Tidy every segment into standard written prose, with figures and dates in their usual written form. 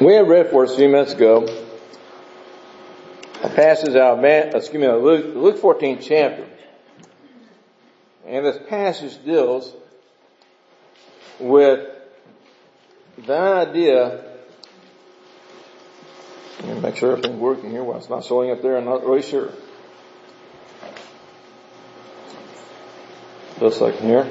We had read for us a few minutes ago a passage out of Luke 14 chapter. And this passage deals with the idea, let me make sure everything's working here. Well, it's not showing up there, I'm not really sure. Just a second here.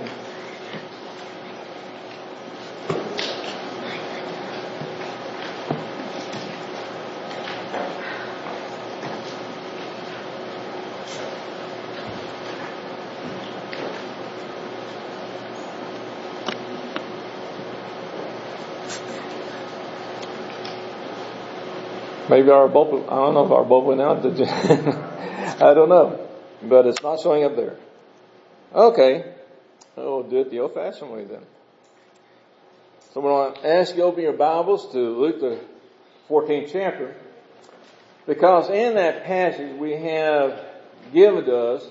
Maybe I don't know if our bulb went out. Did you? I don't know. But it's not showing up there. Okay. We'll do it the old-fashioned way then. So I want to ask you to open your Bibles to Luke the 14th chapter. Because in that passage we have given to us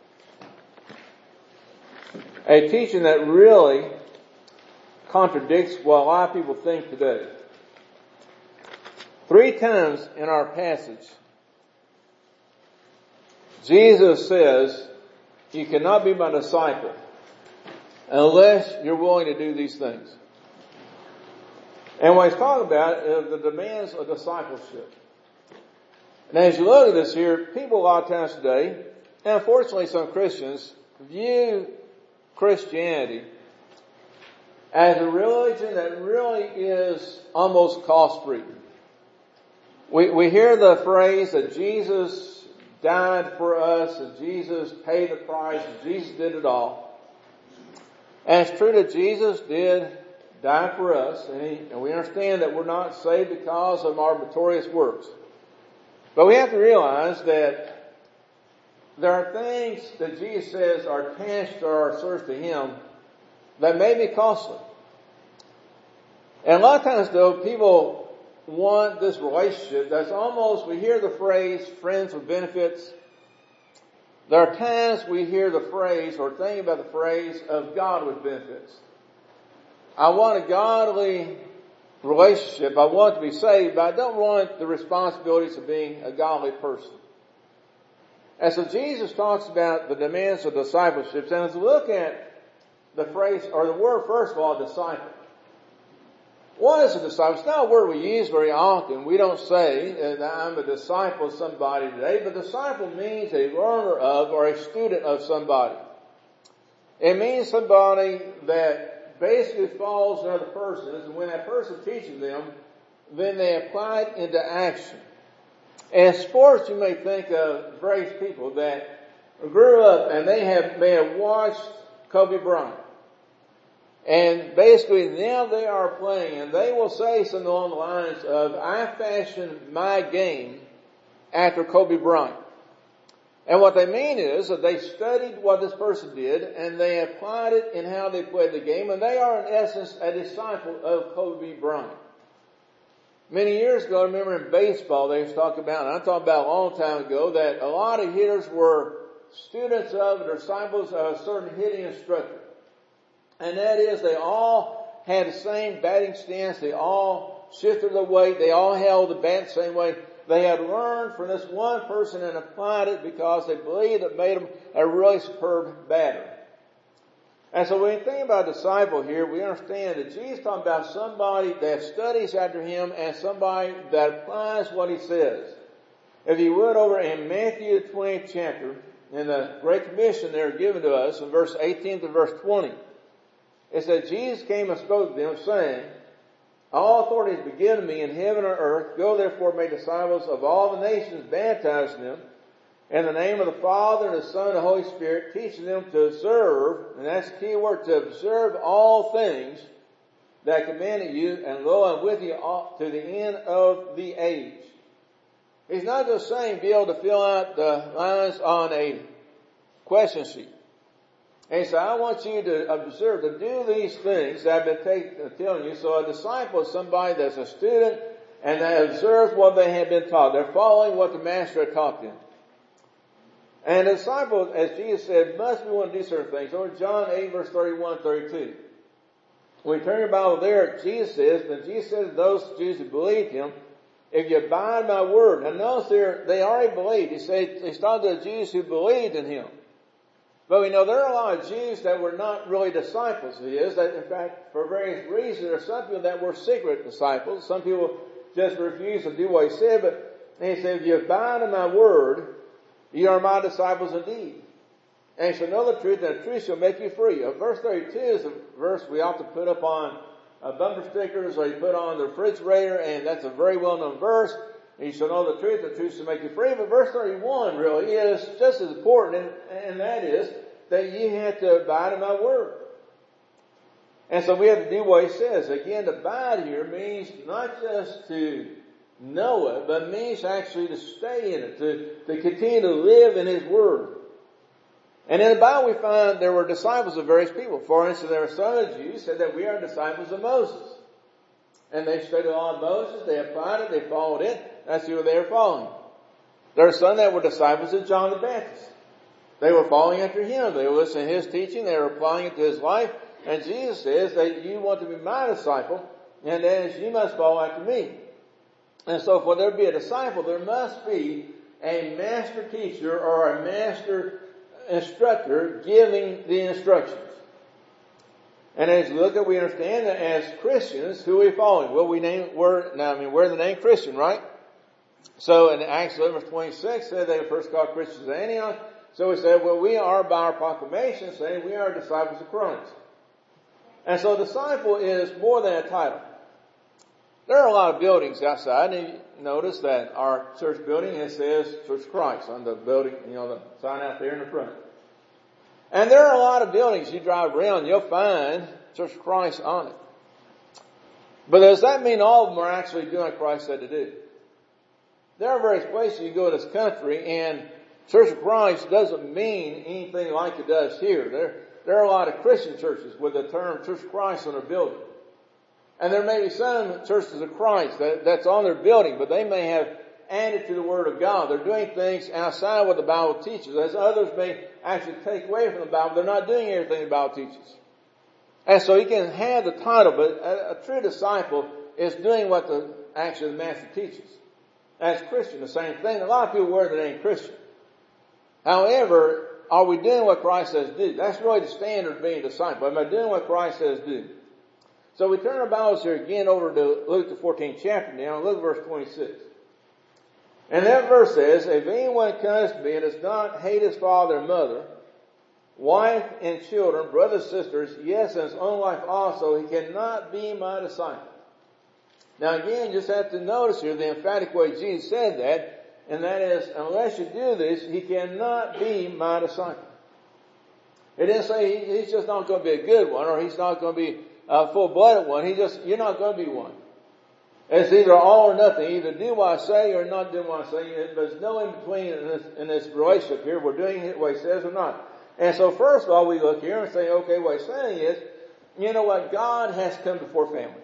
a teaching that really contradicts what a lot of people think today. 3 times in our passage, Jesus says, you cannot be my disciple unless you're willing to do these things. And what he's talking about is the demands of discipleship. And as you look at this here, people a lot of times today, and unfortunately some Christians, view Christianity as a religion that really is almost cost-free. We hear the phrase that Jesus died for us, that Jesus paid the price, that Jesus did it all. And it's true that Jesus did die for us, and we understand that we're not saved because of our meritorious works. But we have to realize that there are things that Jesus says are attached to our service to Him that may be costly. And a lot of times though, people want this relationship that's almost, we hear the phrase, friends with benefits. There are times we hear the phrase, or think about the phrase, of God with benefits. I want a godly relationship. I want to be saved, but I don't want the responsibilities of being a godly person. And so Jesus talks about the demands of discipleship. And as we look at the phrase, or the word, first of all, disciple. What is a disciple? It's not a word we use very often. We don't say that I'm a disciple of somebody today, but disciple means a learner of or a student of somebody. It means somebody that basically follows another person, and when that person teaches them, then they apply it into action. In sports, you may think of various people that grew up and they may have watched Kobe Bryant. And basically now they are playing, and they will say something along the lines of, I fashioned my game after Kobe Bryant. And what they mean is that they studied what this person did and they applied it in how they played the game, and they are in essence a disciple of Kobe Bryant. Many years ago, I remember in baseball they used to talk about, and I'm talking about a long time ago, that a lot of hitters were students of or disciples of a certain hitting instructor. And that is, they all had the same batting stance, they all shifted the weight, they all held the bat the same way. They had learned from this one person and applied it because they believed it made them a really superb batter. And so when we think about a disciple here, we understand that Jesus is talking about somebody that studies after Him and somebody that applies what He says. If you would, over in Matthew the 20th chapter, in the Great Commission there given to us, in verse 18 to verse 20, it said, Jesus came and spoke to them, saying, all authority is given to me in heaven and earth. Go therefore, make disciples of all the nations, baptizing them in the name of the Father and the Son and the Holy Spirit, teaching them to observe, and that's the key word, to observe all things that I commanded you, and lo, I'm with you to the end of the age. He's not just saying be able to fill out the lines on a question sheet. And he said, I want you to observe, to do these things that I've been telling you. So a disciple is somebody that's a student and that observes what they have been taught. They're following what the master had taught them. And a disciple, as Jesus said, must be willing to do certain things. Over John 8 verse 31 and 32. when we turn your Bible there, Jesus says, then Jesus said to those Jews who believed him, if you abide in my word. Now notice there, they already believed. He said, he's talking to the Jews who believed in him. But we know there are a lot of Jews that were not really disciples of his. That in fact, for various reasons, there are some people that were secret disciples. Some people just refused to do what he said. But he said, if you abide in my word, you are my disciples indeed. And you shall know the truth, and the truth shall make you free. Verse 32 is a verse we ought to put up on bumper stickers, or you put on the refrigerator, and that's a very well-known verse. You shall know the truth shall make you free. But verse 31 really is just as important, and that is that you have to abide in my word. And so we have to do what he says. Again, to abide here means not just to know it, but means actually to stay in it, to continue to live in his word. And in the Bible we find there were disciples of various people. For instance, there were some of the Jews who said that we are disciples of Moses. And they studied the law of Moses, they applied it, they followed it. That's who they were following. There are some that were disciples of John the Baptist. They were following after him. They were listening to his teaching, they were applying it to his life. And Jesus says that you want to be my disciple, and that is you must follow after me. And so for there to be a disciple, there must be a master teacher or a master instructor giving the instructions. And as we look at, we understand that as Christians, who are we following? Well, we're the name Christian, right? So in Acts 11 verse 26 said they were first called Christians at Antioch. So we said, well, we are by our proclamation saying we are disciples of Christ. And so disciple is more than a title. There are a lot of buildings outside, and you notice that our church building, it says Church of Christ on the building, the sign out there in the front. And there are a lot of buildings you drive around, you'll find Church of Christ on it. But does that mean all of them are actually doing what Christ said to do? There are various places you go in this country, and Church of Christ doesn't mean anything like it does here. There are a lot of Christian churches with the term Church of Christ on their building. And there may be some churches of Christ that's on their building, but they may have added to the Word of God. They're doing things outside what the Bible teaches, as others may actually take away from the Bible. They're not doing everything the Bible teaches. And so you can have the title, but a true disciple is doing what the Master teaches. As Christian, the same thing. A lot of people wear the name Christian. However, are we doing what Christ says do? That's really the standard of being a disciple. Am I doing what Christ says do? So we turn our Bibles here again over to Luke the 14th chapter now, and look at verse 26. And that verse says, if anyone comes to me and does not hate his father and mother, wife and children, brothers, sisters, yes, and his own life also, he cannot be my disciple. Now again, you just have to notice here the emphatic way Jesus said that, and that is, unless you do this, he cannot be my disciple. It didn't say he's just not going to be a good one, or he's not going to be a full-blooded one. You're not going to be one. It's either all or nothing. Either do what I say or not do what I say. There's no in-between in this relationship here. We're doing it what he says or not. And so first of all, we look here and say, okay, what he's saying is, you know what? God has come before family.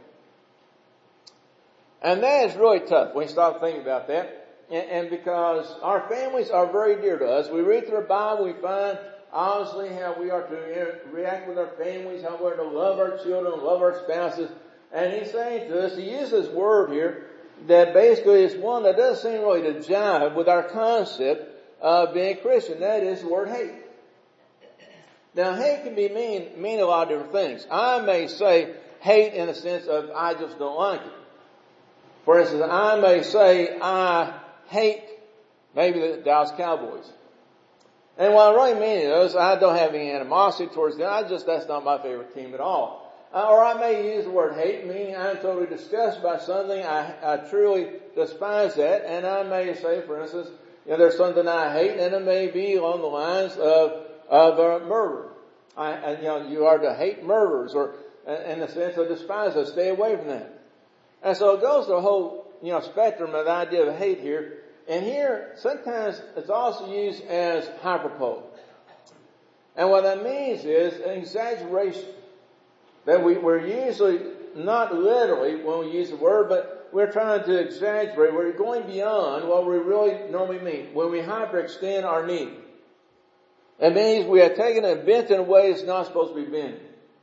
And that is really tough when you stop thinking about that. And because our families are very dear to us. We read through the Bible, we find obviously how we are to react with our families, how we're to love our children, love our spouses. And he's saying to us, he uses this word here that basically is one that doesn't seem really to jive with our concept of being a Christian. That is the word hate. Now hate can mean a lot of different things. I may say hate in the sense of I just don't like it. For instance, I may say I hate maybe the Dallas Cowboys. And what I really mean is I don't have any animosity towards them. That's not my favorite team at all. Or I may use the word hate, meaning I'm totally disgusted by something. I truly despise that. And I may say, for instance, there's something I hate, and it may be along the lines of murder. You are to hate murderers, or in the sense of despise us. Stay away from that. And so it goes to the whole, spectrum of the idea of hate here. And here, sometimes it's also used as hyperbole. And what that means is an exaggeration. That we're usually not literally when we use the word, but we're trying to exaggerate. We're going beyond what we really normally mean. When we hyperextend our need. It means we are taking and bent in a way it's not supposed to be bent.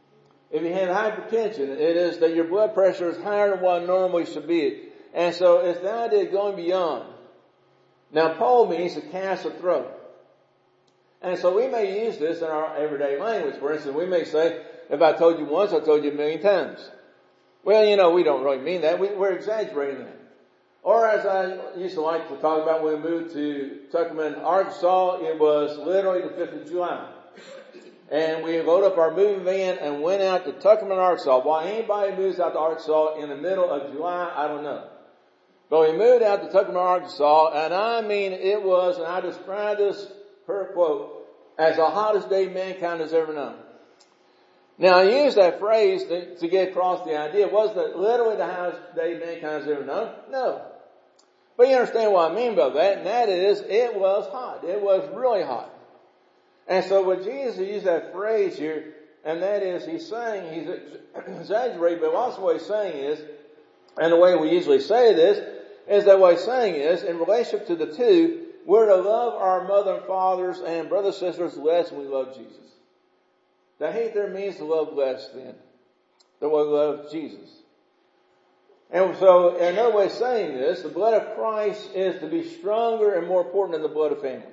If you have hypertension, it is that your blood pressure is higher than what normally should be. And so it's the idea of going beyond. Now, pole means to cast or throw. And so we may use this in our everyday language. For instance, we may say, if I told you once, I told you a million times. Well, we don't really mean that. We're exaggerating that. Or as I used to like to talk about when we moved to Tuckerman, Arkansas, it was literally the 5th of July. And we loaded up our moving van and went out to Tuckerman, Arkansas. Why anybody moves out to Arkansas in the middle of July, I don't know. But we moved out to Tuckerman, Arkansas, and I mean it was, and I describe this per quote, as the hottest day mankind has ever known. Now I use that phrase to get across the idea. Was that literally the hottest day mankind has ever known? No. But you understand what I mean by that, and that is, it was hot. It was really hot. And so when Jesus used that phrase here, and that is, he's saying, he's exaggerating, but also what he's saying is, and the way we usually say this, is that what he's saying is, in relationship to the two, we're to love our mother and fathers and brothers and sisters less than we love Jesus. To hate there means to love less than we love Jesus. And so, another way of saying this, the blood of Christ is to be stronger and more important than the blood of family.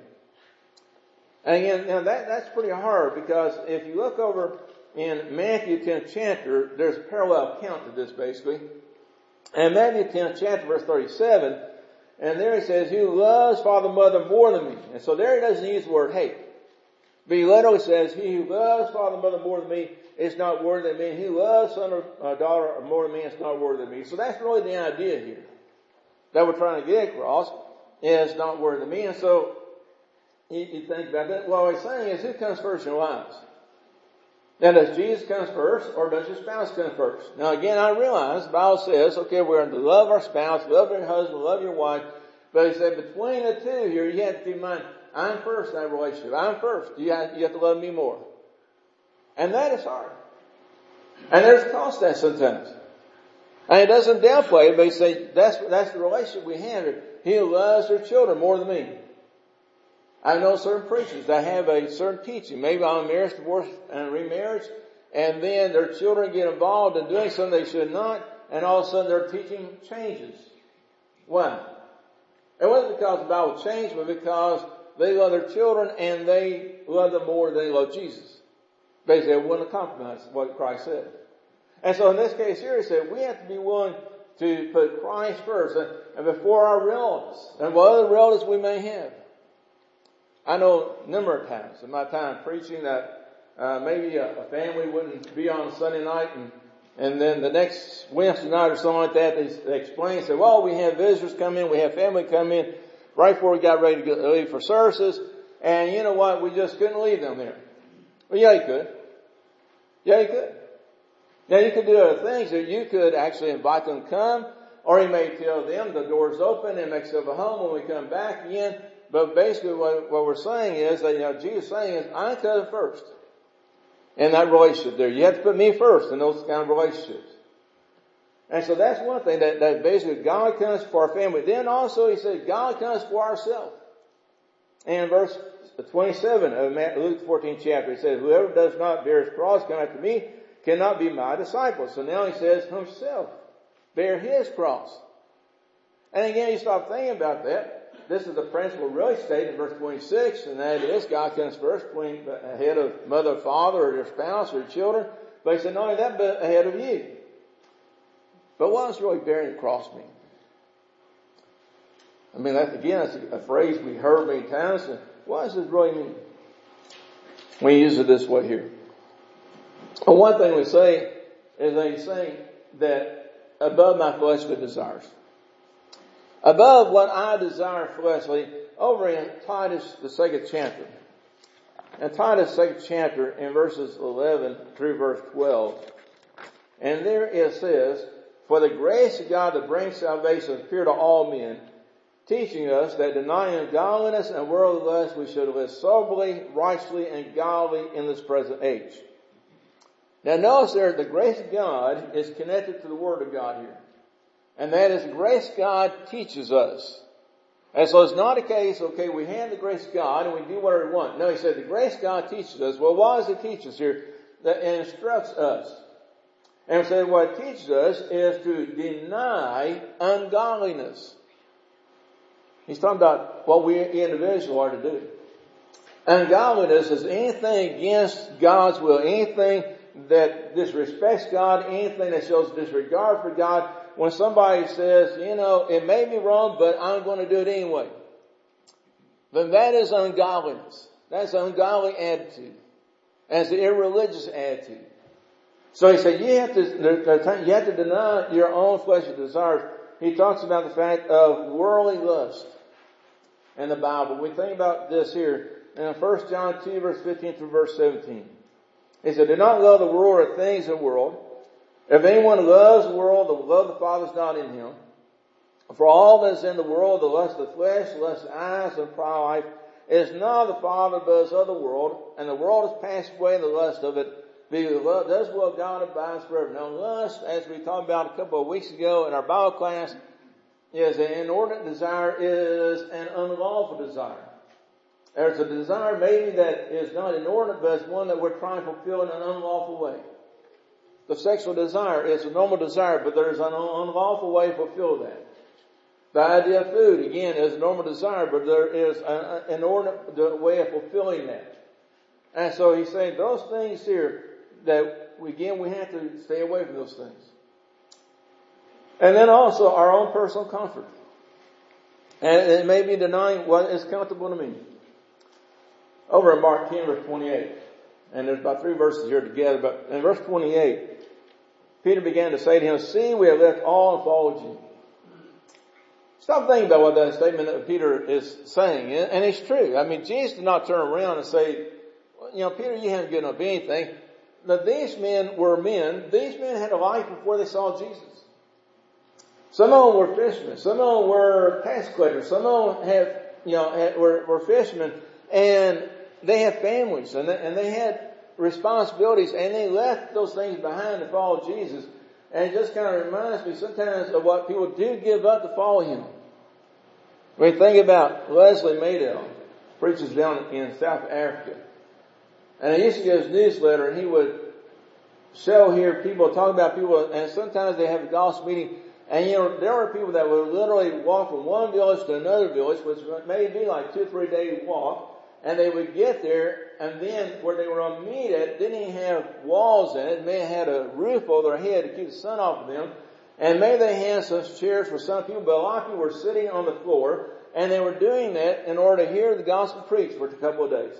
And again, that's pretty hard, because if you look over in Matthew 10th chapter, there's a parallel account to this basically. And Matthew 10th chapter verse 37, and there he says, who loves father and mother more than me. And so there he doesn't use the word hate. But he literally says, he who loves father and mother more than me is not worthy of me. And he who loves son or daughter more than me is not worthy of me. So that's really the idea here that we're trying to get across, is not worthy of me. And so you think about that. What he's saying is, who comes first in your lives? Now, does Jesus come first, or does your spouse come first? Now, again, I realize the Bible says, okay, we're to love our spouse, love your husband, love your wife. But he said, between the two here, you have to keep in mind, I'm first in that relationship. I'm first. You have to love me more. And that is hard. And there's cost that sometimes. And it doesn't downplay it, but he says, that's the relationship we have here. He loves their children more than me. I know certain preachers that have a certain teaching, maybe on marriage, divorce, and remarriage, and then their children get involved in doing something they should not, and all of a sudden their teaching changes. Why? It wasn't because the Bible changed, but because they love their children and they love them more than they love Jesus. Basically, it wasn't a compromise, what Christ said. And so in this case here, he said, we have to be willing to put Christ first and before our relatives and what other relatives we may have. I know a number of times in my time preaching that maybe a family wouldn't be on Sunday night, and then the next Wednesday night or something like that, they explain, say, well, we have visitors come in, we have family come in right before we got ready to leave for services, and you know what, we just couldn't leave them there. Well, yeah, you could. Yeah, you could. Now, you could do other things. You could actually invite them to come, or you may tell them the door's open and make yourself a home when we come back again. But basically what we're saying is that, Jesus is saying is, I come first in that relationship there. You have to put me first in those kind of relationships. And so that's one thing that basically God comes for our family. Then also he said, God comes for ourselves. And in verse 27 of Luke 14 chapter, he says, whoever does not bear his cross come after me cannot be my disciple. So now he says, himself bear his cross. And again, you stop thinking about that. This is the principle really stated in verse 26, and that is God comes first between the head of mother or father or their spouse or children. But he said, not only that, but ahead of you. But what does really bearing the cross mean? I mean, that's a phrase we heard many times. And what does this really mean? We use it this way here. Well, one thing we say is that he's saying that above my fleshly desires. Above what I desire fleshly, over in Titus, the 2nd chapter. And Titus, 2nd chapter, in verses 11 through verse 12. And there it says, for the grace of God that brings salvation appeared to all men, teaching us that denying ungodliness and worldly lust, we should live soberly, righteously, and godly in this present age. Now notice there, the grace of God is connected to the Word of God here. And that is the grace God teaches us. And so it's not a case, okay, we have the grace of God and we do whatever we want. No, he said the grace God teaches us. Well, why does it teach us here? That it instructs us. And so what it teaches us is to deny ungodliness. He's talking about what we individuals are to do. Ungodliness is anything against God's will, anything that disrespects God, anything that shows disregard for God. When somebody says, it may be wrong, but I'm going to do it anyway, then that is ungodliness. That's an ungodly attitude. That's an irreligious attitude. So he said, you have to deny your own fleshly desires. He talks about the fact of worldly lust in the Bible. We think about this here in 1 John 2, verse 15 through verse 17. He said, do not love the world or things of the world. If anyone loves the world, the love of the Father is not in him. For all that is in the world, the lust of the flesh, the lust of the eyes, and the pride of life, is not of the Father, but is of the world. And the world has passed away, and the lust of it. Because does will of God abides forever. Now lust, as we talked about a couple of weeks ago in our Bible class, is an inordinate desire, is an unlawful desire. There's a desire maybe that is not inordinate, but it's one that we're trying to fulfill in an unlawful way. The sexual desire is a normal desire, but there's an unlawful way to fulfill that. The idea of food, again, is a normal desire, but there is an inordinate way of fulfilling that. And so he's saying those things here that, again, we have to stay away from those things. And then also our own personal comfort. And it may be denying what is comfortable to me. Over in Mark 10, verse 28. And there's about 3 verses here together. But in verse 28, Peter began to say to him, see, we have left all and followed you. Stop thinking about what that statement that Peter is saying. And it's true. I mean, Jesus did not turn around and say, Peter, you haven't given up anything. Now, these men were men. These men had a life before they saw Jesus. Some of them were fishermen. Some of them were tax collectors. Some of them were fishermen. And they had families. And they had responsibilities. And they left those things behind to follow Jesus. And it just kind of reminds me sometimes of what people do give up to follow him. When you think about Leslie Madell, preaches down in South Africa. And he used to get his newsletter, and he would show here people, talk about people, and sometimes they have a gospel meeting, and there were people that would literally walk from one village to another village, which may be like 2 or 3 day walk, and they would get there, and then where they were going to meet at didn't even have walls in it. It may have had a roof over their head to keep the sun off of them, and maybe they had some chairs for some people, but a lot of people were sitting on the floor, and they were doing that in order to hear the gospel preached for a couple of days.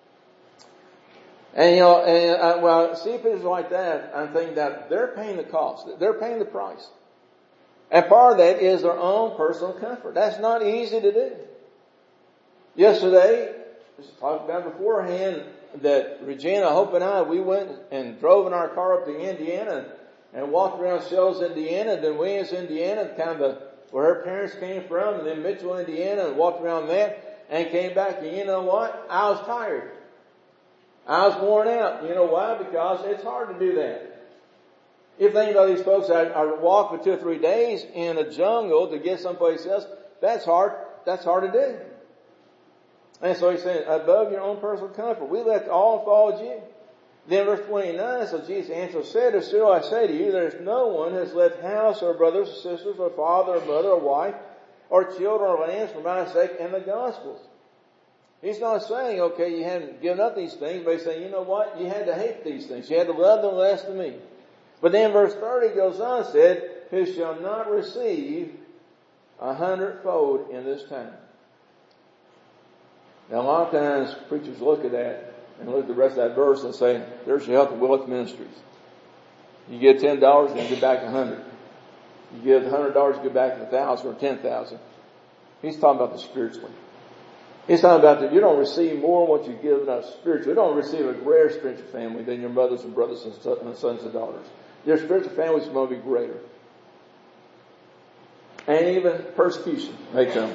And when I see pictures like that, I'm thinking that they're paying the cost. They're paying the price. And part of that is their own personal comfort. That's not easy to do. Yesterday, just talked about beforehand, that Regina, Hope, and I, we went and drove in our car up to Indiana and walked around Shells, Indiana, then Williams, Indiana, kind of where her parents came from, and then Mitchell, Indiana, and walked around that and came back. And you know what? I was tired. I was worn out. You know why? Because it's hard to do that. You think about these folks that are walking for 2 or 3 days in a jungle to get someplace else. That's hard. That's hard to do. And so he's saying, above your own personal comfort, we left all and followed you. Then verse 29, so Jesus answered, said, still I say to you, there is no one who has left house or brothers or sisters or father or mother or wife or children or lands for my sake and the gospel's. He's not saying, okay, you haven't given up these things, but he's saying, you know what? You had to hate these things. You had to love them less than me. But then verse 30 goes on and said, who shall not receive 100-fold in this time. Now a lot of times preachers look at that and look at the rest of that verse and say, there's your health and wealth ministries. You give $10 and you get back 100. You give $100, you get back 1,000 or 10,000. He's talking about the spiritually. He's talking about that you don't receive more than what you've given up spiritually. You don't receive a greater spiritual family than your mothers and brothers and sons and daughters. Your spiritual family is going to be greater. And even persecution may come.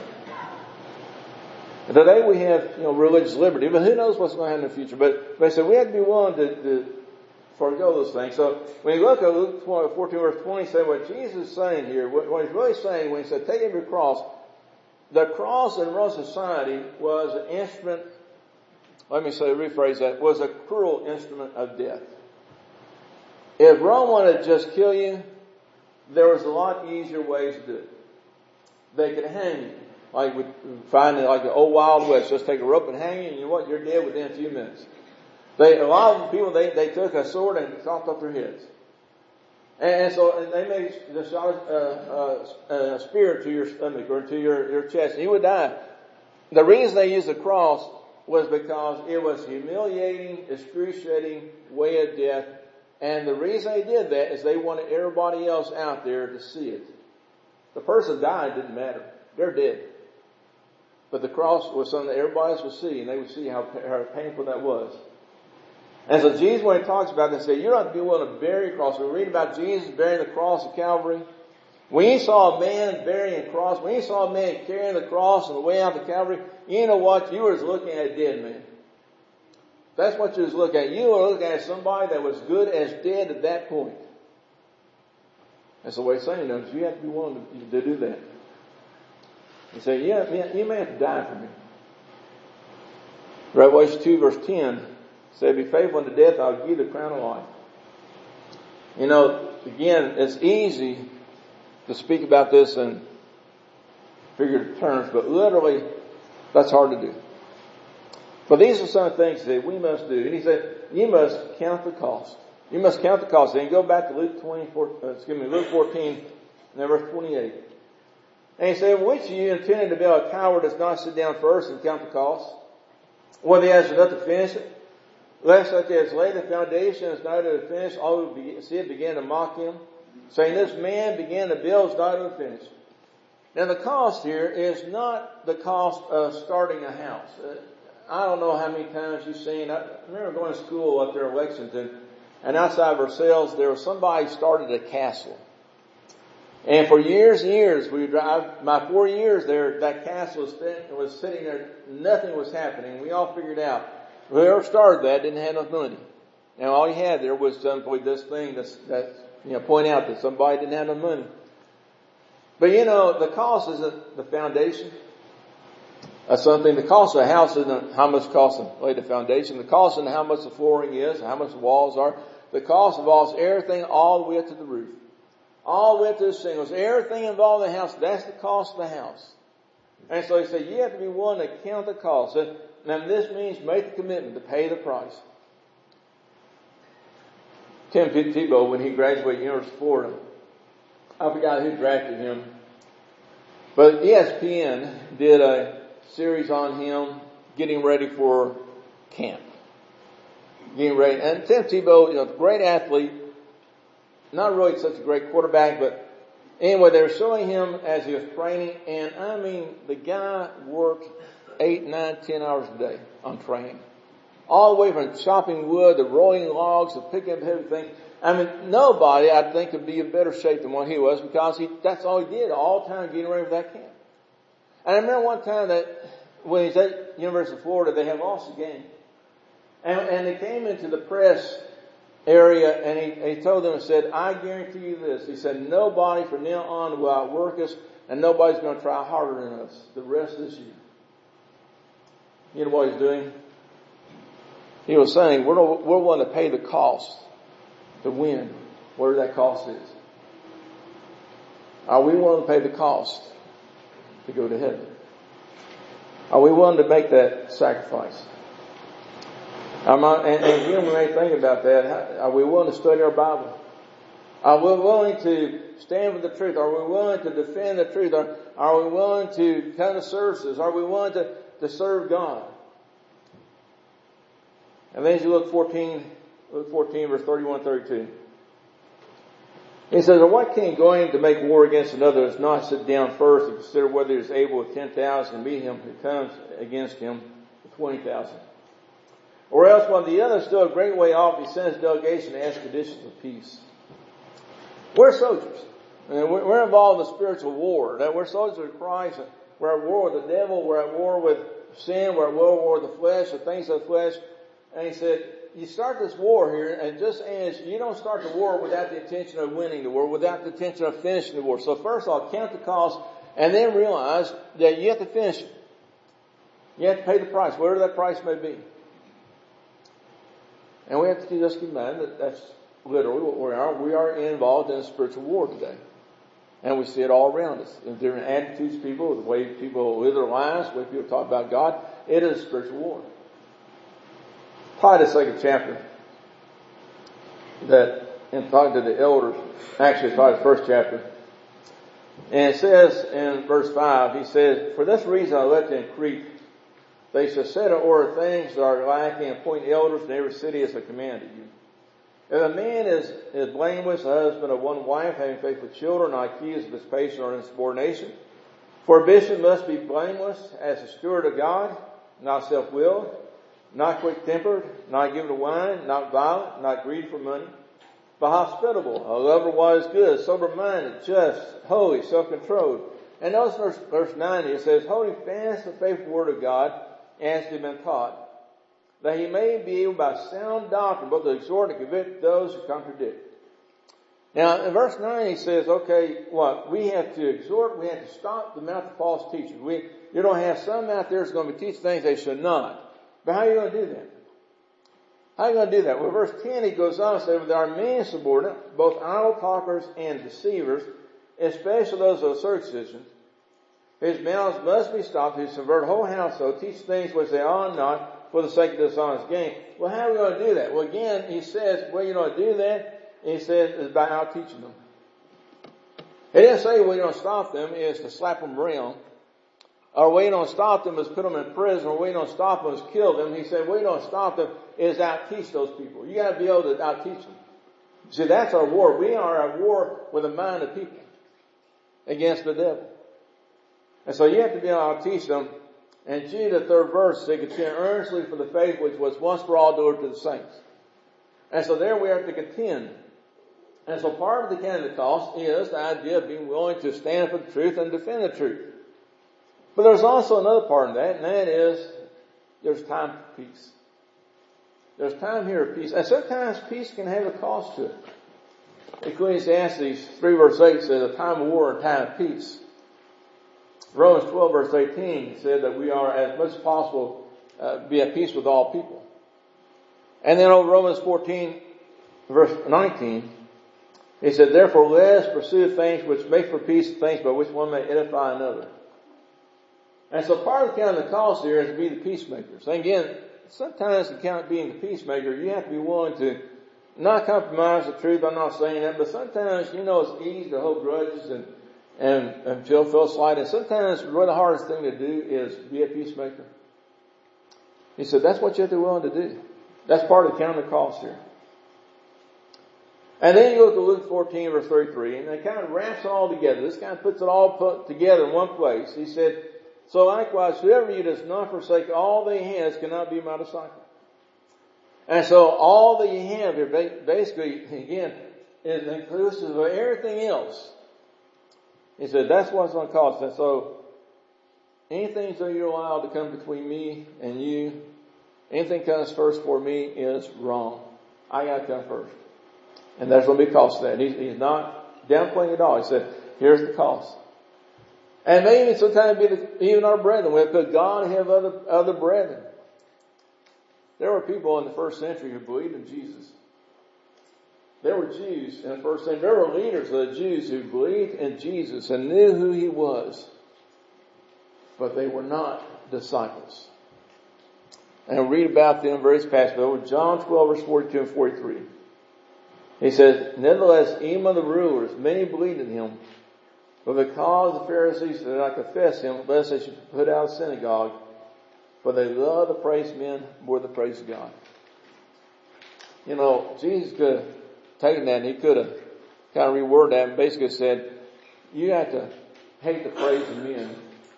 Today we have, religious liberty, but who knows what's going to happen in the future. But they said we have to be willing to forego those things. So when you look at Luke 14 verse 20, say what Jesus is saying here, what he's really saying when he said, take up your cross, the cross in Roman society was an instrument, rephrase that, was a cruel instrument of death. If Rome wanted to just kill you, there was a lot easier ways to do it. They could hang you. Like we find it like the old Wild West, just take a rope and hang you, and you know what? You're dead within a few minutes. A lot of people, they took a sword and chopped off their heads. And so they made the shot a spear to your stomach or to your chest, and you would die. The reason they used the cross was because it was humiliating, excruciating way of death. And the reason they did that is they wanted everybody else out there to see it. The person died, didn't matter. They're dead. But the cross was something that everybody else would see, and they would see how painful that was. And so Jesus, when he talks about this, said, you don't have to be willing to bear a cross. We read about Jesus bearing the cross at Calvary. When you saw a man bearing a cross, when you saw a man carrying the cross on the way out to Calvary, you know what? You were looking at a dead man. That's what you was looking at. You were looking at somebody that was good as dead at that point. That's the way he's saying it. You have to be willing to do that. He said, yeah, you may have to die for me. Revelation 2 verse 10 said, be faithful unto death, I'll give you the crown of life. You know, again, it's easy to speak about this in figurative terms, but literally, that's hard to do. But these are some of the things that we must do. And he said, you must count the cost. You must count the cost. And you go back to Luke 14, verse 28. And he said, which of you intending to build a tower does not sit down first and count the cost, whether he has enough to finish it? Lest that they has laid the foundation and is not able to finish, all who see it begin to mock him, saying, this man began to build, is not able to finish. Now the cost here is not the cost of starting a house. I don't know how many times you've seen, I remember going to school up there in Lexington, and outside Versailles, there was somebody started a castle. And for years and years, we would drive, my 4 years there, that castle was sitting there, nothing was happening. We all figured out, whoever started that didn't have enough money. Now all you had there was simply this thing that point out that somebody didn't have enough money. But the cost isn't the foundation. That's something. The cost of a house isn't how much it costs to lay the foundation. The cost isn't how much the flooring is, how much the walls are. The cost involves everything all the way up to the roof. All the way up to the shingles. Everything involved in the house, that's the cost of the house. And so he said, you have to be willing to count the cost. And this means make the commitment to pay the price. Tim Tebow, when he graduated at University of Florida, I forgot who drafted him, but ESPN did a series on him getting ready for camp. Getting ready. And Tim Tebow, great athlete, not really such a great quarterback, but anyway, they were showing him as he was training, and I mean, the guy worked 8, 9, 10 hours a day on training. All the way from chopping wood to rolling logs to picking up everything. I mean, nobody, I think, could be in better shape than what he was because that's all he did all the time getting ready for that camp. And I remember one time that when he's at University of Florida, they had lost the game. And they came into the press area and he told them and said, I guarantee you this. He said, nobody from now on will outwork us and nobody's going to try harder than us the rest of this year. You know what he's doing? He was saying, we're willing to pay the cost to win, whatever that cost is. Are we willing to pay the cost to go to heaven? Are we willing to make that sacrifice? And again, we may think about that. Are we willing to study our Bible? Are we willing to stand for the truth? Are we willing to defend the truth? Are we willing to come to services? Are we willing to serve God? And then as you look 14 verse 31, 32. He says, or what king going to make war against another does not sit down first and consider whether he is able with 10,000 to meet him who comes against him with 20,000? Or else while the other is still a great way off, he sends a delegation to ask conditions of peace. We're soldiers. And we're involved in a spiritual war. That we're soldiers of Christ. We're at war with the devil. We're at war with sin. We're at war with the flesh, the things of the flesh. And he said, you start this war here, and just as you don't start the war without the intention of winning the war, without the intention of finishing the war. So first of all, count the cost, and then realize that you have to finish it. You have to pay the price, whatever that price may be. And we have to just keep in mind that that's literally what we are involved in a spiritual war today. And we see it all around us. In different attitudes of people, the way people live their lives, the way people talk about God. It is a spiritual war. Titus, 2nd chapter, that in talking to the elders, actually Titus, 1st chapter, and it says in verse 5, he says, "For this reason I left in Crete, they shall set in order things that are lacking and appoint elders in every city as I commanded you. If a man is blameless, a husband of one wife, having faithful children, not accused of dissipation or insubordination. For a bishop must be blameless as a steward of God, not self-willed, not quick-tempered, not given to wine, not violent, not greedy for money, but hospitable, a lover of what is good, sober-minded, just, holy, self-controlled." And notice verse 90, it says, "Holding fast the faithful word of God as they've been taught, that he may be able by sound doctrine both to exhort and convict those who contradict." Now, in verse 9 he says, okay, what? We have to exhort, we have to stop the mouth of false teachers. You don't have some out there that's going to be teaching things they should not. But how are you going to do that? How are you going to do that? Well, verse 10 he goes on and says, "There are many insubordinate, both idle talkers and deceivers, especially those of circumcision, whose mouths must be stopped, who subvert whole household, teach things which they ought not, for the sake of dishonest gain." Well, how are we going to do that? Well, again, he says, well, you know, do that. And he says, is by out teaching them. He didn't say we don't stop them is to slap them around. Or we don't stop them is put them in prison. Or we don't stop them is kill them. He said, we don't stop them is out teach those people. You got to be able to out teach them. See, that's our war. We are at war with the mind of people against the devil. And so you have to be able to teach them. And Jude, the 3rd verse, they contend earnestly for the faith which was once for all delivered to the saints. And so there we have to contend. And so part of the counting the cost is the idea of being willing to stand for the truth and defend the truth. But there's also another part of that, and that is there's time for peace. There's time here of peace. And sometimes peace can have a cost to it. Ecclesiastes 3 verse 8 says, "A time of war and a time of peace." Romans 12 verse 18 said that we are as much as possible be at peace with all people. And then over Romans 14 verse 19, he said, "Therefore let us pursue things which make for peace, things by which one may edify another." And so part of the counting the cost here is to be the peacemakers. And again, sometimes to count being the peacemaker, you have to be willing to not compromise the truth. I'm not saying that, but sometimes, you know, it's easy to hold grudges and feel slighted. Sometimes really the hardest thing to do is be a peacemaker. He said that's what you have to be willing to do. That's part of the counting the cost here. And then you look at Luke 14 verse 33, and it kind of wraps it all together. This kind of puts it all put together in one place. He said, "So likewise, whoever of you does not forsake all that he has cannot be my disciple." And so all that you have here, basically, again, is inclusive of everything else. He said, that's what it's going to cost. And so anything that you're allowed to come between me and you, anything comes first for me is wrong. I got to come first. And there's going to be a cost to that. He's not downplaying it all. He said, here's the cost. And maybe sometimes even our brethren, we have put God ahead of other brethren. There were people in the first century who believed in Jesus. There were Jews in the first century. There were leaders of the Jews who believed in Jesus and knew who he was. But they were not disciples. And we read about them in various passages. Over John 12 verse 42 and 43. He says, "Nevertheless, even of the rulers, many believed in him. But because the Pharisees did not confess him, lest they should put out of the synagogue, for they love the praise of men more than the praise of God." You know, Jesus could have taken that and he could have kind of reworded that and basically said, you have to hate the praise of men.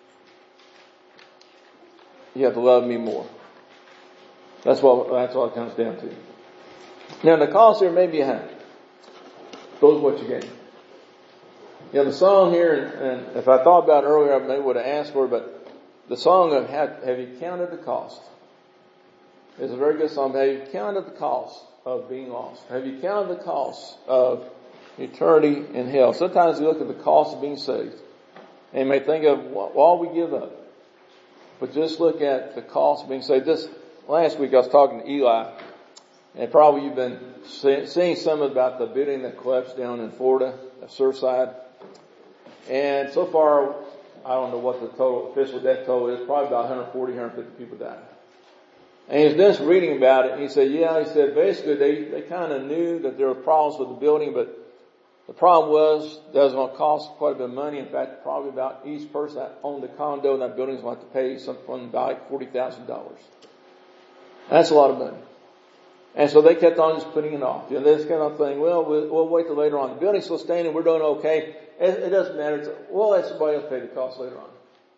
You have to love me more. That's what it comes down to. Now the cost here may be high. Goes what you get. You know, the song here, and if I thought about it earlier, I maybe would have asked for it, but the song of Have You Counted the Cost? It's a very good song. Have you counted the cost of being lost? Have you counted the cost of eternity in hell? Sometimes you look at the cost of being saved and you may think of all we give up. But just look at the cost of being saved. This last week I was talking to Eli And probably you've been seeing some about the building that collapsed down in Florida, Surfside. And so far, I don't know what the total official death toll is, probably about 140, 150 people died. And he was just reading about it, and he said, basically they kind of knew that there were problems with the building, but the problem was that it was going to cost quite a bit of money. In fact, probably about each person that owned the condo in that building is going to have to pay something about $40,000. That's a lot of money. And so they kept on just putting it off. They just kept on saying, we'll wait till later on. The building's still standing, we're doing okay. It doesn't matter. We'll let somebody else pay the cost later on.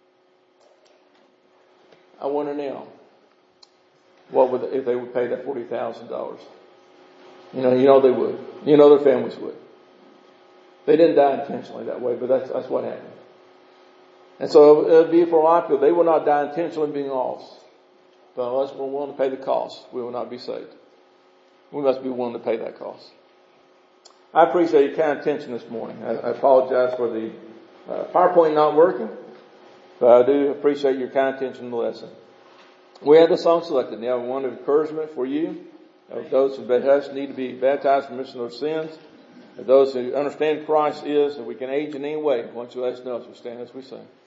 I wonder now, if they would pay that $40,000? You know they would. You know their families would. They didn't die intentionally that way, but that's what happened. And so it would be for a lot of people. They will not die intentionally being lost. But unless we're willing to pay the cost, we will not be saved. We must be willing to pay that cost. I appreciate your kind attention this morning. I apologize for the PowerPoint not working, but I do appreciate your kind attention to the lesson. We have the song selected. Now, one of encouragement for you, of those who need to be baptized for remission of their sins, of those who understand Christ is, that we can age in any way. Why don't you let us know as we stand as we sing.